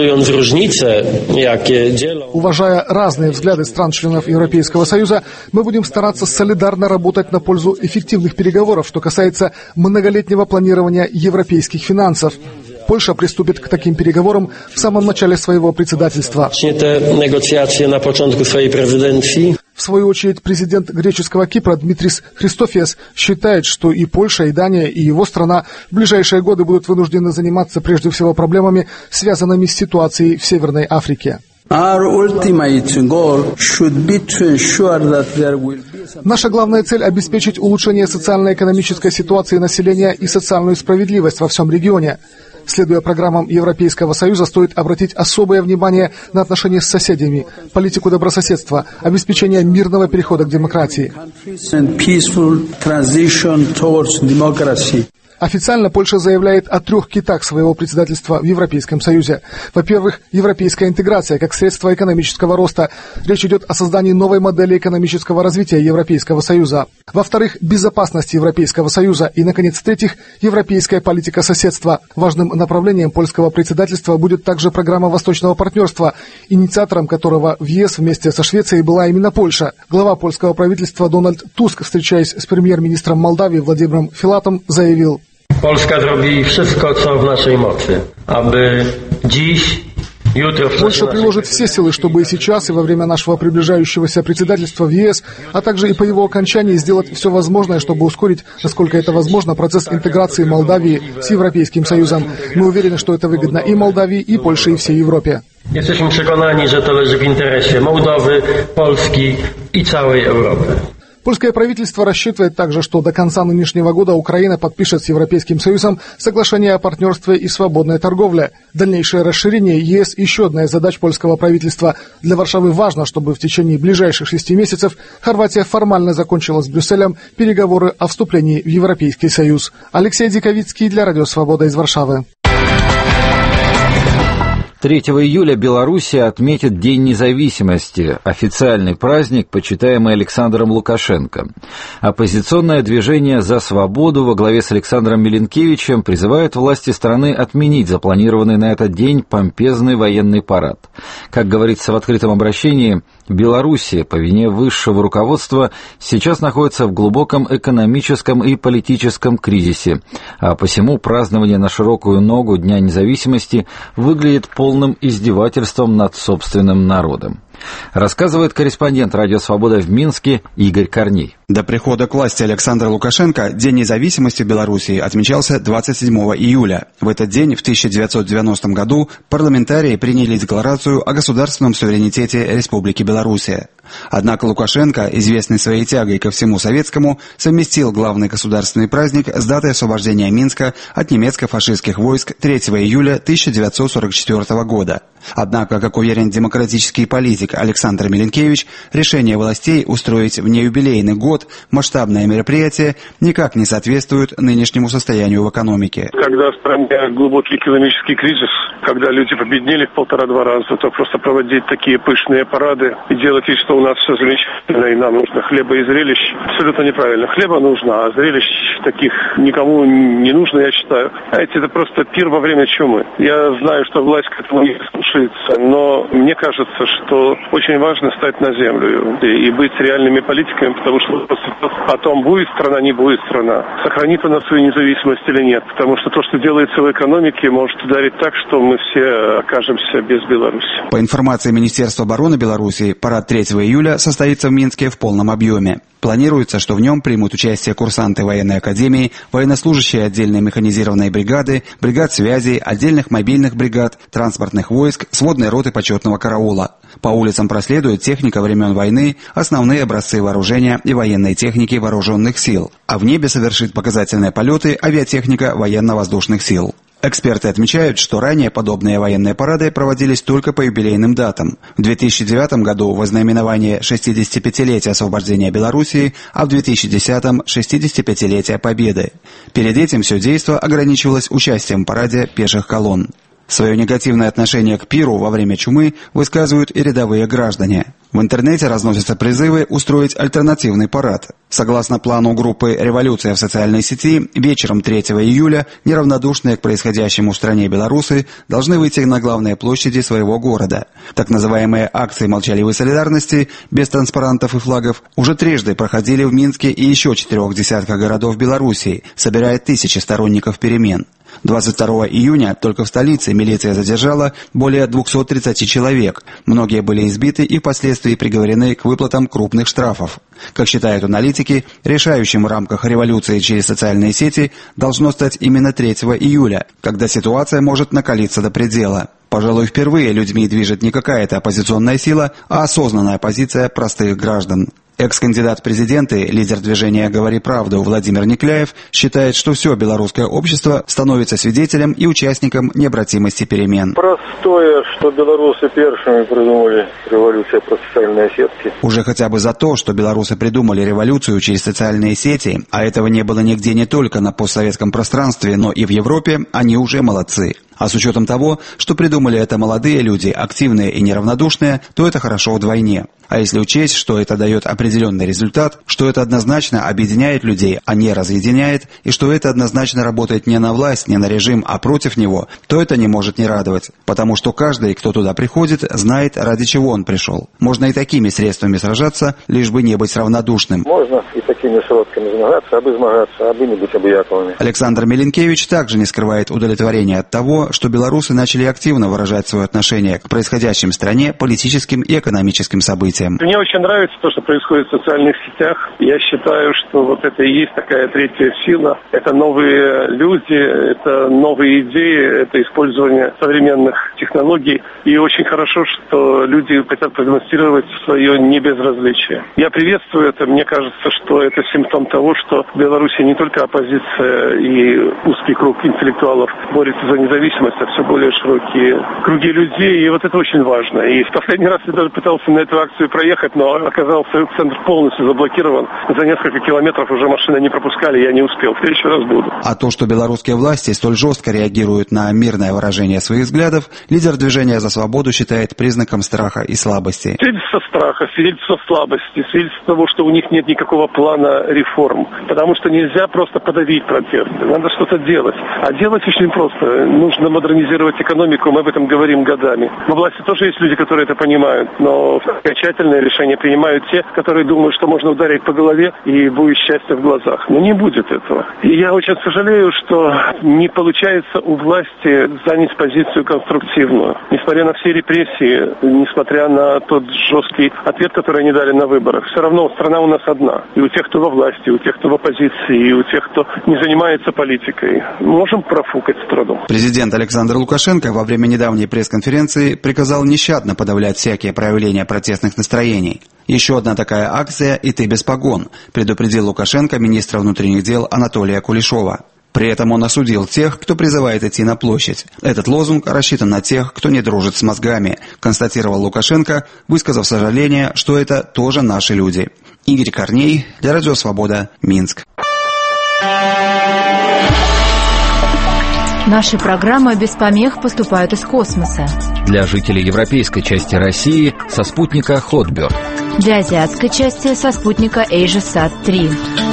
Уважая разные взгляды стран-членов Европейского Союза, мы будем стараться солидарно работать на пользу эффективных переговоров, что касается многолетнего планирования европейских финансов. Польша приступит к таким переговорам в самом начале своего председательства. В свою очередь, президент греческого Кипра Дмитрис Христофиас считает, что и Польша, и Дания, и его страна в ближайшие годы будут вынуждены заниматься прежде всего проблемами, связанными с ситуацией в Северной Африке. Наша главная цель – обеспечить улучшение социально-экономической ситуации населения и социальную справедливость во всем регионе. Следуя программам Европейского Союза, стоит обратить особое внимание на отношения с соседями, политику добрососедства, обеспечение мирного перехода к демократии. Официально Польша заявляет о 3 китах своего председательства в Европейском Союзе. Во-первых, европейская интеграция как средство экономического роста. Речь идет о создании новой модели экономического развития Европейского Союза. Во-вторых, безопасность Европейского Союза. И, наконец, в-третьих, европейская политика соседства. Важным направлением польского председательства будет также программа Восточного партнерства, инициатором которого в ЕС вместе со Швецией была именно Польша. Глава польского правительства Дональд Туск, встречаясь с премьер-министром Молдавии Владимиром Филатом, заявил: Polska zrobi wszystko, co w naszej mocy, aby dziś, jutro... Польша приложит все силы, чтобы и сейчас, и во время нашего приближающегося председательства в ЕС, а также и по его окончании сделать все возможное, чтобы ускорить, насколько это возможно, процесс интеграции Молдавии с Европейским Союзом. Мы уверены, что это выгодно и Молдавии, и Польше, и всей Европе. Jesteśmy przekonani, że to leży w interesie Mołdowy, Polski i całej Europy. Польское правительство рассчитывает также, что до конца нынешнего года Украина подпишет с Европейским Союзом соглашение о партнерстве и свободной торговле. Дальнейшее расширение ЕС – еще одна из задач польского правительства. Для Варшавы важно, чтобы в течение ближайших 6 месяцев Хорватия формально закончила с Брюсселем переговоры о вступлении в Европейский Союз. Алексей Диковицкий для Радио Свобода из Варшавы. 3 июля Белоруссия отметит День независимости, официальный праздник, почитаемый Александром Лукашенко. Оппозиционное движение «За свободу» во главе с Александром Миленкевичем призывает власти страны отменить запланированный на этот день помпезный военный парад. Как говорится в открытом обращении, Белоруссия по вине высшего руководства сейчас находится в глубоком экономическом и политическом кризисе, а посему празднование на широкую ногу Дня независимости выглядит полным издевательством над собственным народом. Рассказывает корреспондент «Радио Свобода» в Минске Игорь Корней. До прихода к власти Александра Лукашенко День независимости Белоруссии отмечался 27 июля. В этот день, в 1990 году, парламентарии приняли декларацию о государственном суверенитете Республики Белоруссия. Однако Лукашенко, известный своей тягой ко всему советскому, совместил главный государственный праздник с датой освобождения Минска от немецко-фашистских войск 3 июля 1944 года. Однако, как уверен демократический политик Александр Миленкевич, решение властей устроить в неюбилейный год масштабное мероприятие никак не соответствует нынешнему состоянию в экономике. Когда в стране глубокий экономический кризис, когда люди победнели в 1,5-2 раза, то просто проводить такие пышные парады и делать вид, что у нас все замечательно и нам нужно хлеба и зрелищ, абсолютно неправильно. Хлеба нужно, а зрелищ таких никому не нужно, я считаю. Знаете, это просто пир во время чумы. Я знаю, что власть к этому не слушается, но мне кажется, что очень важно стать на землю и быть реальными политиками, потому что потом будет страна, не будет страна. Сохранит она свою независимость или нет. Потому что то, что делается в экономике, может ударить так, что мы все окажемся без Беларуси. По информации Министерства обороны Беларуси, парад 3 июля состоится в Минске в полном объеме. Планируется, что в нем примут участие курсанты военной академии, военнослужащие отдельной механизированной бригады, бригад связи, отдельных мобильных бригад, транспортных войск, сводной роты почетного караула. По улицам проследует техника времен войны, основные образцы вооружения и военной техники вооруженных сил. А в небе совершит показательные полеты авиатехника военно-воздушных сил. Эксперты отмечают, что ранее подобные военные парады проводились только по юбилейным датам. В 2009 году во знаменование 65-летия освобождения Белоруссии, а в 2010-м 65-летия Победы. Перед этим все действо ограничивалось участием в параде пеших колонн. Свое негативное отношение к пиру во время чумы высказывают и рядовые граждане. В интернете разносятся призывы устроить альтернативный парад. Согласно плану группы «Революция» в социальной сети, вечером 3 июля неравнодушные к происходящему в стране белорусы должны выйти на главные площади своего города. Так называемые акции молчаливой солидарности, без транспарантов и флагов, уже трижды проходили в Минске и еще 4 десятках городов Белоруссии, собирая тысячи сторонников перемен. 22 июня только в столице милиция задержала более 230 человек. Многие были избиты и впоследствии приговорены к выплатам крупных штрафов. Как считают аналитики, решающим в рамках революции через социальные сети должно стать именно 3 июля, когда ситуация может накалиться до предела. Пожалуй, впервые людьми движет не какая-то оппозиционная сила, а осознанная позиция простых граждан. Экс-кандидат в президенты, лидер движения «Говори правду» Владимир Никляев считает, что все белорусское общество становится свидетелем и участником необратимости перемен. Простое, что белорусы первыми придумали революцию про социальные сети. Уже хотя бы за то, что белорусы придумали революцию через социальные сети, а этого не было нигде не только на постсоветском пространстве, но и в Европе, они уже молодцы. А с учетом того, что придумали это молодые люди, активные и неравнодушные, то это хорошо вдвойне. А если учесть, что это дает определенный результат, что это однозначно объединяет людей, а не разъединяет, и что это однозначно работает не на власть, не на режим, а против него, то это не может не радовать. Потому что каждый, кто туда приходит, знает, ради чего он пришел. Можно и такими средствами сражаться, лишь бы не быть равнодушным. Можно и такими сродками змагаться, аби не быть объяковыми. Александр Миленкевич также не скрывает удовлетворения от того, что белорусы начали активно выражать свое отношение к происходящим в стране политическим и экономическим событиям. Мне очень нравится то, что происходит в социальных сетях. Я считаю, что вот это и есть такая третья сила. Это новые люди, это новые идеи, это использование современных технологий. И очень хорошо, что люди хотят продемонстрировать свое небезразличие. Я приветствую это. Мне кажется, что это симптом того, что в Беларуси не только оппозиция и узкий круг интеллектуалов борются за независимость, а все более широкие круги людей. И вот это очень важно. И в последний раз я даже пытался на эту акцию проехать, но оказался центр полностью заблокирован. За несколько километров уже машины не пропускали, я не успел. В следующий раз буду. А то, что белорусские власти столь жестко реагируют на мирное выражение своих взглядов, лидер движения «За свободу» считает признаком страха и слабости. Свидетельство страха, свидетельство слабости, свидетельство того, что у них нет никакого плана реформ. Потому что нельзя просто подавить протесты. Надо что-то делать. А делать очень просто. Нужно модернизировать экономику, мы об этом говорим годами. В власти тоже есть люди, которые это понимают, но окончательное решение принимают те, которые думают, что можно ударить по голове и будет счастье в глазах. Но не будет этого. И я очень сожалею, что не получается у власти занять позицию конструктивную. Несмотря на все репрессии, несмотря на тот жесткий ответ, который они дали на выборах, все равно страна у нас одна. И у тех, кто во власти, и у тех, кто в оппозиции, и у тех, кто не занимается политикой, можем профукать страну. Президент Александр Лукашенко во время недавней пресс-конференции приказал нещадно подавлять всякие проявления протестных настроений. Еще одна такая акция «И ты без погон», предупредил Лукашенко министра внутренних дел Анатолия Кулешова. При этом он осудил тех, кто призывает идти на площадь. Этот лозунг рассчитан на тех, кто не дружит с мозгами, констатировал Лукашенко, высказав сожаление, что это тоже наши люди. Игорь Корней, для Радио Свобода, Минск. Наши программы без помех поступают из космоса. Для жителей европейской части России со спутника Hotbird. Для азиатской части со спутника AsiaSat-3.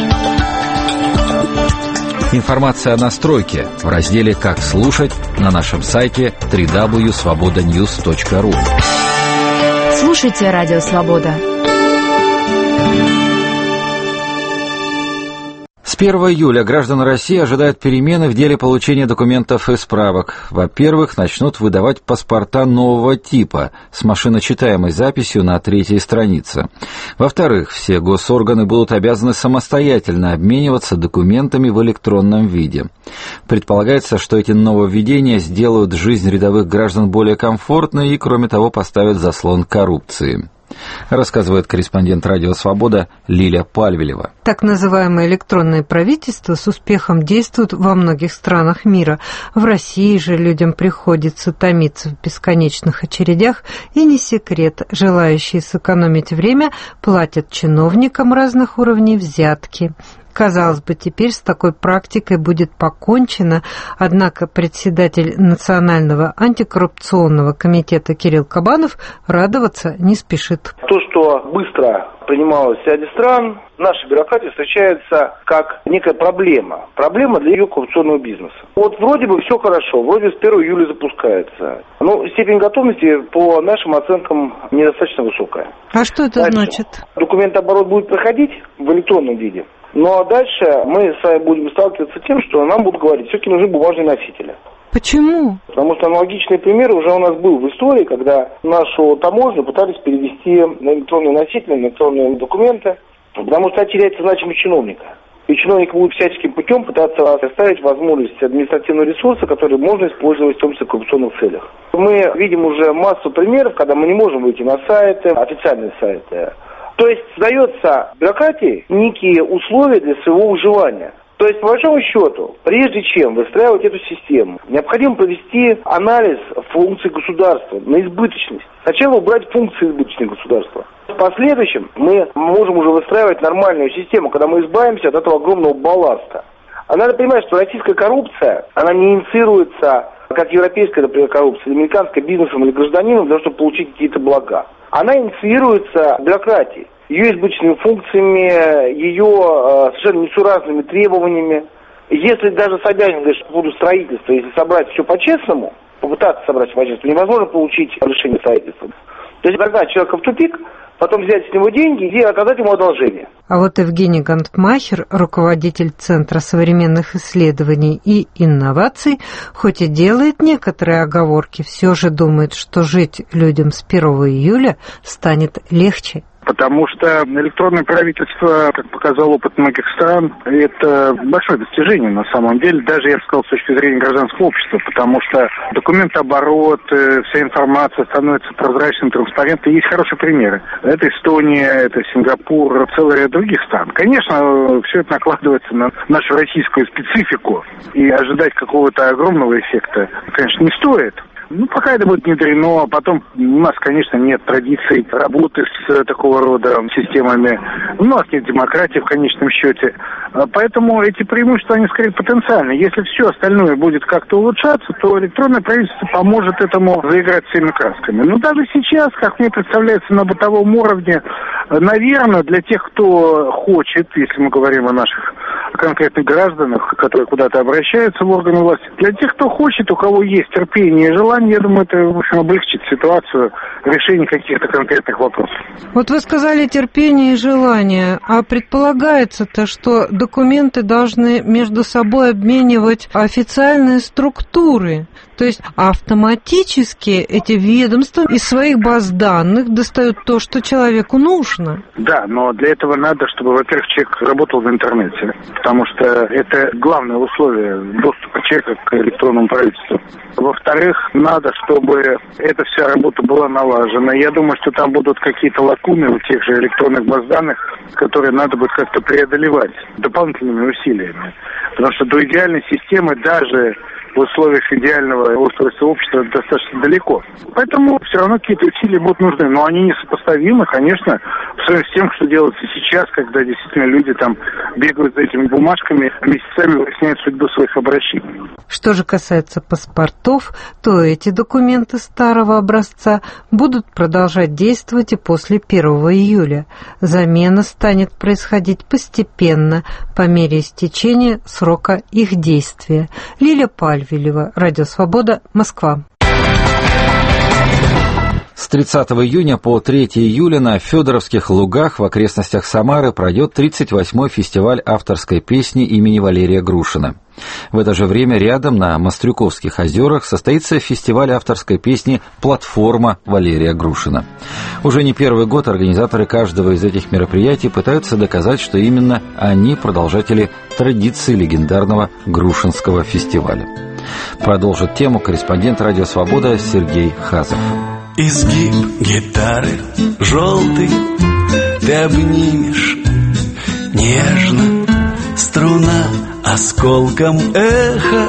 Информация о настройке в разделе «Как слушать» на нашем сайте www.svobodanews.ru. Слушайте Радио Свобода. С 1 июля граждан России ожидают перемены в деле получения документов и справок. Во-первых, начнут выдавать паспорта нового типа с машиночитаемой записью на 3-й странице. Во-вторых, все госорганы будут обязаны самостоятельно обмениваться документами в электронном виде. Предполагается, что эти нововведения сделают жизнь рядовых граждан более комфортной и, кроме того, поставят заслон коррупции. Рассказывает корреспондент «Радио Свобода» Лиля Пальвелева. Так называемое электронное правительство с успехом действует во многих странах мира. В России же людям приходится томиться в бесконечных очередях, и не секрет, желающие сэкономить время платят чиновникам разных уровней взятки. Казалось бы, теперь с такой практикой будет покончено, однако председатель Национального антикоррупционного комитета Кирилл Кабанов радоваться не спешит. То, что быстро принималось в ряде стран, наша бюрократия встречается как некая проблема. Проблема для ее коррупционного бизнеса. Вот вроде бы все хорошо, вроде с 1 июля запускается. Но степень готовности по нашим оценкам недостаточно высокая. А что это значит? Документооборот будет проходить в электронном виде. Ну а дальше мы с вами будем сталкиваться с тем, что нам будут говорить, все-таки нужны бумажные носители. Почему? Потому что аналогичный пример уже у нас был в истории, когда нашу таможню пытались перевести на электронные носители, на электронные документы, потому что теряется значимость чиновника. И чиновник будет всяческим путем пытаться оставить возможность административного ресурса, который можно использовать в том числе в коррупционных целях. Мы видим уже массу примеров, когда мы не можем выйти на сайты, официальные сайты. То есть создается бюрократии некие условия для своего выживания. То есть, по большому счету, прежде чем выстраивать эту систему, необходимо провести анализ функций государства на избыточность. Сначала убрать функции избыточных государства. В последующем мы можем уже выстраивать нормальную систему, когда мы избавимся от этого огромного балласта. А надо понимать, что российская коррупция, она не инициируется, как европейская, например, коррупция, американская бизнесом или гражданином, для того, чтобы получить какие-то блага. Она инициируется бюрократией, ее избыточными функциями, ее совершенно несуразными требованиями. Если даже Собянин говорит, что будут строительства, если собрать все по-честному, попытаться собрать все по-честному, невозможно получить решение строительства. То есть, когда человека в тупик, потом взять с него деньги и оказать ему одолжение. А вот Евгений Гантмахер, руководитель Центра современных исследований и инноваций, хоть и делает некоторые оговорки, все же думает, что жить людям с 1 июля станет легче. Потому что электронное правительство, как показал опыт многих стран, это большое достижение на самом деле, даже, я бы сказал, с точки зрения гражданского общества, потому что документооборот, вся информация становится прозрачной, транспарентной. Есть хорошие примеры. Это Эстония, это Сингапур, целый ряд других стран. Конечно, все это накладывается на нашу российскую специфику, и ожидать какого-то огромного эффекта, конечно, не стоит. Пока это будет внедрено, а потом у нас, конечно, нет традиций работы с такого рода системами. У нас нет демократии в конечном счете. Поэтому эти преимущества, они скорее потенциальны. Если все остальное будет как-то улучшаться, то электронное правительство поможет этому заиграть всеми красками. Но даже сейчас, как мне представляется, на бытовом уровне, наверное, для тех, кто хочет, если мы говорим о наших конкретных гражданах, которые куда-то обращаются в органы власти, для тех, кто хочет, у кого есть терпение и желание, я думаю, это, в общем, облегчит ситуацию решения каких-то конкретных вопросов. Вот вы сказали терпение и желание, а предполагается-то, что документы должны между собой обменивать официальные структуры. То есть автоматически эти ведомства из своих баз данных достают то, что человеку нужно. Да, но для этого надо, чтобы, во-первых, человек работал в интернете, потому что это главное условие доступа человека к электронному правительству. Во-вторых, надо, чтобы эта вся работа была налажена. Я думаю, что там будут какие-то лакуны в тех же электронных баз данных, которые надо будет как-то преодолевать дополнительными усилиями. Потому что до идеальной системы даже в условиях идеального устройства общества достаточно далеко. Поэтому все равно какие-то усилия будут нужны. Но они несопоставимы, конечно, по сравнению с тем, что делается сейчас, когда действительно люди там бегают за этими бумажками, месяцами выясняют судьбу своих обращений. Что же касается паспортов, то эти документы старого образца будут продолжать действовать и после 1 июля. Замена станет происходить постепенно, по мере истечения срока их действия. Лиля Пальвилева, Радио Свобода, Москва. С 30 июня по 3 июля на Федоровских лугах в окрестностях Самары пройдет 38-й фестиваль авторской песни имени Валерия Грушина. В это же время рядом на Мастрюковских озерах состоится фестиваль авторской песни «Платформа» Валерия Грушина. Уже не первый год организаторы каждого из этих мероприятий пытаются доказать, что именно они продолжатели традиции легендарного Грушинского фестиваля. Продолжит тему корреспондент «Радио Свобода» Сергей Хазов. Изгиб гитары желтый ты обнимешь нежно, струна осколком эха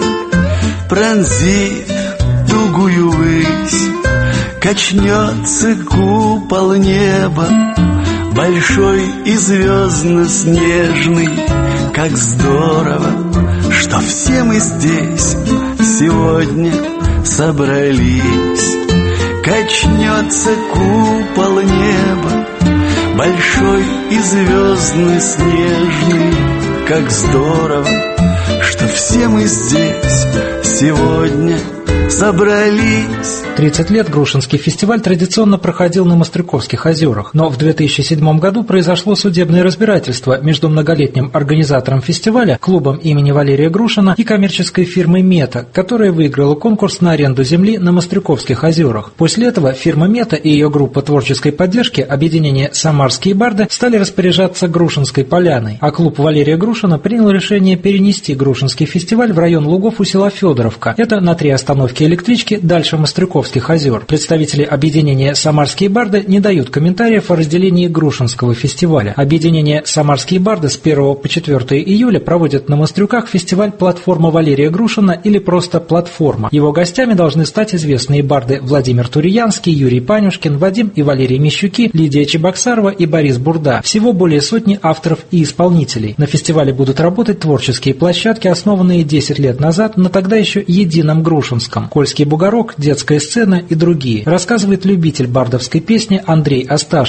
пронзит тугую высь, качнется купол неба большой и звездно-снежный. Как здорово, что все мы здесь сегодня собрались. Качнется купол неба большой и звездно-снежный. Как здорово, что все мы здесь сегодня собрались. 30 лет Грушинский фестиваль традиционно проходил на Мастрюковских озерах, но в 2007 году произошло судебное разбирательство между многолетним организатором фестиваля, клубом имени Валерия Грушина, и коммерческой фирмой «Мета», которая выиграла конкурс на аренду земли на Мастрюковских озерах. После этого фирма «Мета» и ее группа творческой поддержки, объединение «Самарские барды», стали распоряжаться Грушинской поляной, а клуб Валерия Грушина принял решение перенести Грушинский фестиваль в район лугов у села Федоровка. Это на 3 остановки электрички дальше Мастрюковских озер. Представители объединения «Самарские барды» не дают комментариев о разделении Грушинского фестиваля. Объединение «Самарские барды» с 1 по 4 июля проводит на Мастрюках фестиваль «Платформа Валерия Грушина» или просто «Платформа». Его гостями должны стать известные барды Владимир Туриянский, Юрий Панюшкин, Вадим и Валерий Мищуки, Лидия Чебоксарова и Борис Бурда. Всего более сотни авторов и исполнителей. На фестивале будут работать творческие площадки, основанные 10 лет назад на тогда еще едином Грушинском. Кольский бугорок, детская сцена и другие, рассказывает любитель бардовской песни Андрей Осташкин.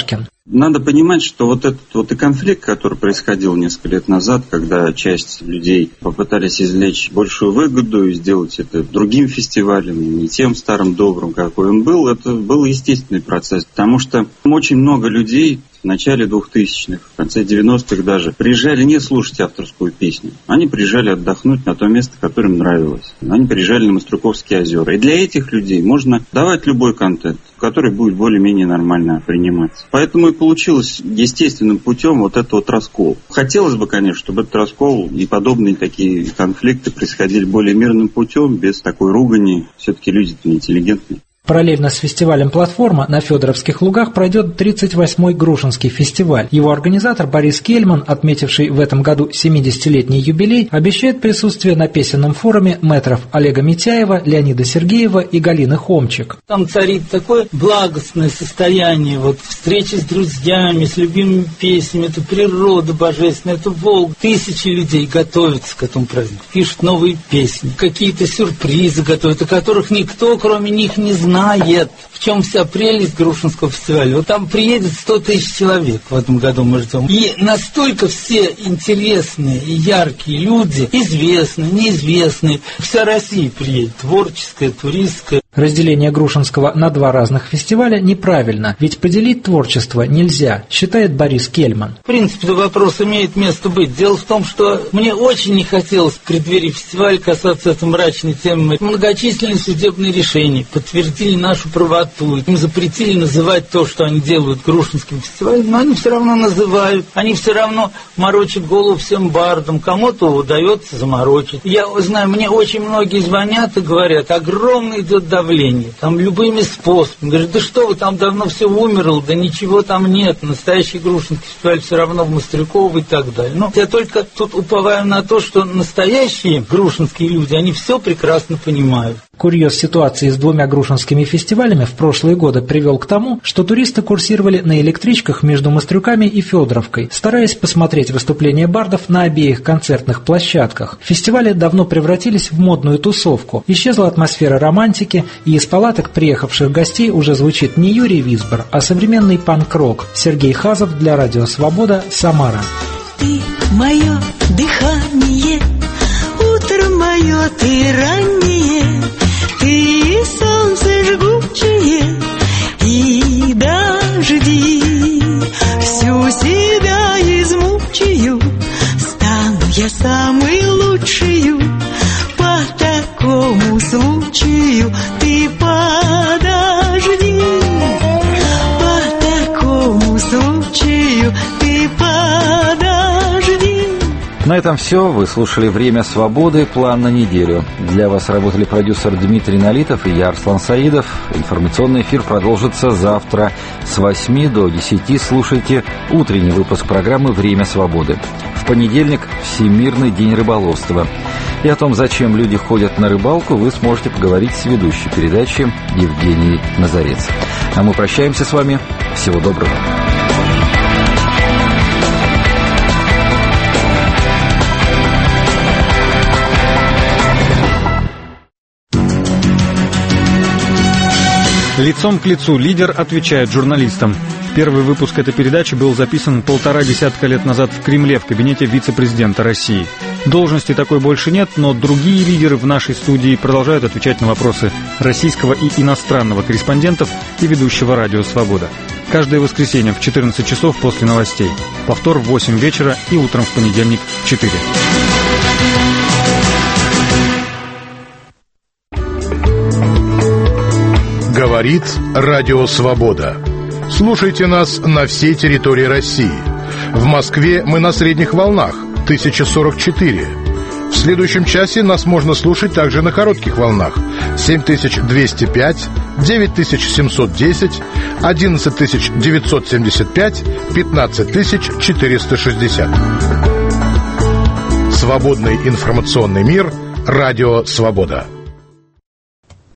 Надо понимать, что вот этот вот и конфликт, который происходил несколько лет назад, когда часть людей попытались извлечь большую выгоду и сделать это другим фестивалем, не тем старым добрым, какой он был, это был естественный процесс, потому что очень много людей в начале 2000-х, в конце 90-х даже, приезжали не слушать авторскую песню. Они приезжали отдохнуть на то место, которое им нравилось. Они приезжали на Мострюковские озера. И для этих людей можно давать любой контент, который будет более-менее нормально приниматься. Поэтому и получилось естественным путем вот этот вот раскол. Хотелось бы, конечно, чтобы этот раскол и подобные такие конфликты происходили более мирным путем, без такой ругани. Все-таки люди-то интеллигентные. Параллельно с фестивалем «Платформа» на Федоровских лугах пройдет 38-й Грушинский фестиваль. Его организатор Борис Кельман, отметивший в этом году 70-летний юбилей, обещает присутствие на песенном форуме мэтров Олега Митяева, Леонида Сергеева и Галины Хомчик. Там царит такое благостное состояние, вот встречи с друзьями, с любимыми песнями, это природа божественная, это Волга. Тысячи людей готовятся к этому празднику, пишут новые песни, какие-то сюрпризы готовят, о которых никто, кроме них, не знает. В чем вся прелесть Грушинского фестиваля. Вот там приедет 100 тысяч человек в этом году, мы ждем. И настолько все интересные и яркие люди, известные, неизвестные, вся Россия приедет, творческая, туристская. Разделение Грушинского на два разных фестиваля неправильно, ведь поделить творчество нельзя, считает Борис Кельман. В принципе, вопрос имеет место быть. Дело в том, что мне очень не хотелось в преддверии фестиваля касаться этой мрачной темы. Многочисленные судебные решения подтвердили нашу правоту. Им запретили называть то, что они делают Грушинским фестивалем, но они все равно называют. Они все равно морочат голову всем бардам. Кому-то удается заморочить. Я знаю, мне очень многие звонят и говорят, огромный идет давление. Там любыми способами. Говорят, да что вы, там давно все умерло, да ничего там нет. Настоящий Грушинский фестиваль все равно в Мострюково и так далее. Но я только тут уповаю на то, что настоящие грушинские люди, они все прекрасно понимают. Курьез ситуации с двумя грушинскими фестивалями в прошлые годы привел к тому, что туристы курсировали на электричках между Мострюками и Федоровкой, стараясь посмотреть выступления бардов на обеих концертных площадках. Фестивали давно превратились в модную тусовку. Исчезла атмосфера романтики, и из палаток приехавших гостей уже звучит не Юрий Висбор, а современный панк-рок. Сергей Хазов для Радио Свобода, Самара. Ты мое дыхание, утро мое ты раннее, ты солнце жгучее и дожди. Всю себя измучаю, стану я самой лучшей. По такому случаю ты подожди. По такому случаю ты подожди. На этом все. Вы слушали «Время свободы. План на неделю». Для вас работали продюсер Дмитрий Налитов и я, Арслан Саидов. Информационный эфир продолжится завтра с 8 до 10. Слушайте утренний выпуск программы «Время свободы». В понедельник – Всемирный день рыболовства. И о том, зачем люди ходят на рыбалку, вы сможете поговорить с ведущей передачи Евгенией Назарец. А мы прощаемся с вами. Всего доброго. Лицом к лицу лидер отвечает журналистам. Первый выпуск этой передачи был записан 1,5 десятка лет назад в Кремле в кабинете вице-президента России. Должности такой больше нет, но другие лидеры в нашей студии продолжают отвечать на вопросы российского и иностранного корреспондентов и ведущего «Радио Свобода». Каждое воскресенье в 14 часов после новостей. Повтор в 8 вечера и утром в понедельник в 4. Говорит Радио Свобода. Слушайте нас на всей территории России. В Москве мы на средних волнах 1044. В следующем часе нас можно слушать также на коротких волнах 7205, 9710, 11975, 15460. Свободный информационный мир. Радио Свобода.